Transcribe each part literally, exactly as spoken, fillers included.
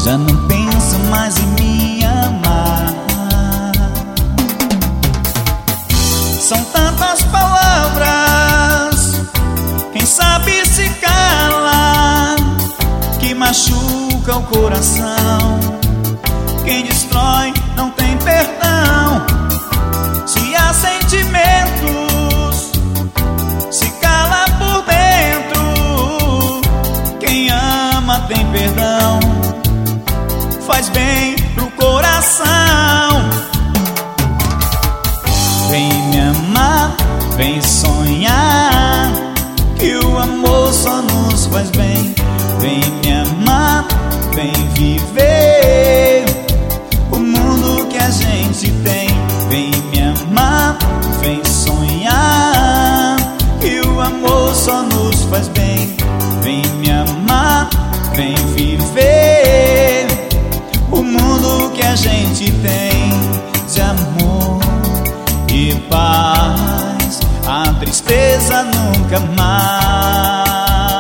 já não pensa mais em me amar. São tantas palavras, quem sabe se cala, que machuca o coração. Quem destrói não tem perdão. Se há sentimentos, se cala por dentro. Quem ama tem perdão, faz bem pro coração. Vem me amar, vem sonhar, que o amor só nos faz bem. Vem me amar, vem viver o mundo que a gente tem. Vem me amar, vem sonhar, que o amor só nos faz bem. Vem me amar, vem viver o mundo que a gente tem de amor e paz, a tristeza nunca mais.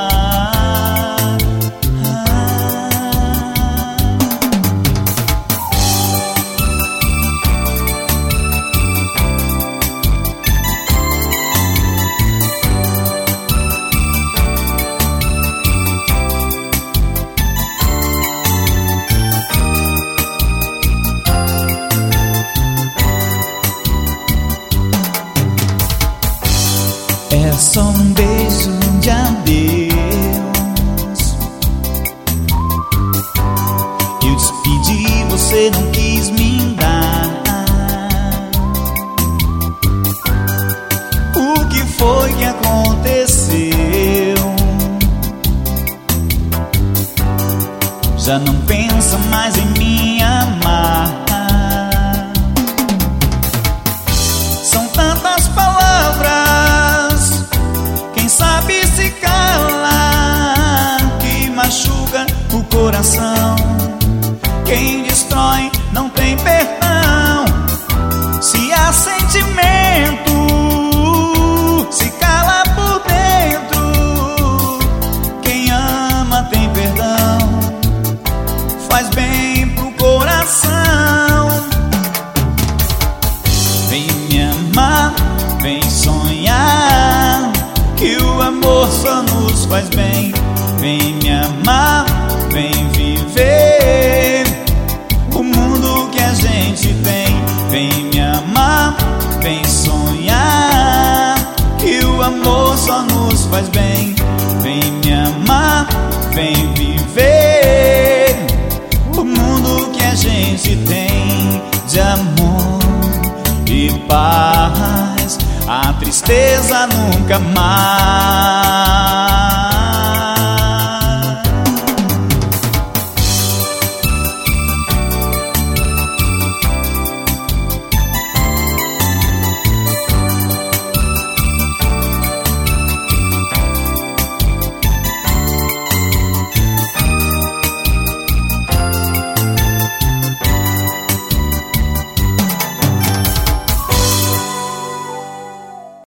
É só um beijo de adeus, eu despedi, você não quis me dar. O que foi que aconteceu? Já não pensa mais em me amar. São tantas palavras, quem sabe se cala, que machuca o coração. Quem destrói não tem perdão. Se há sentimento, se cala por dentro. Quem ama tem perdão, faz bem pro coração. Vem me amar, vem sonhar, que o amor só nos faz bem. Vem me amar, vem viver o mundo que a gente tem. Vem me amar, vem sonhar, que o amor só nos faz bem. Vem me amar, vem viver o mundo que a gente tem de amor e paz, a tristeza nunca mais.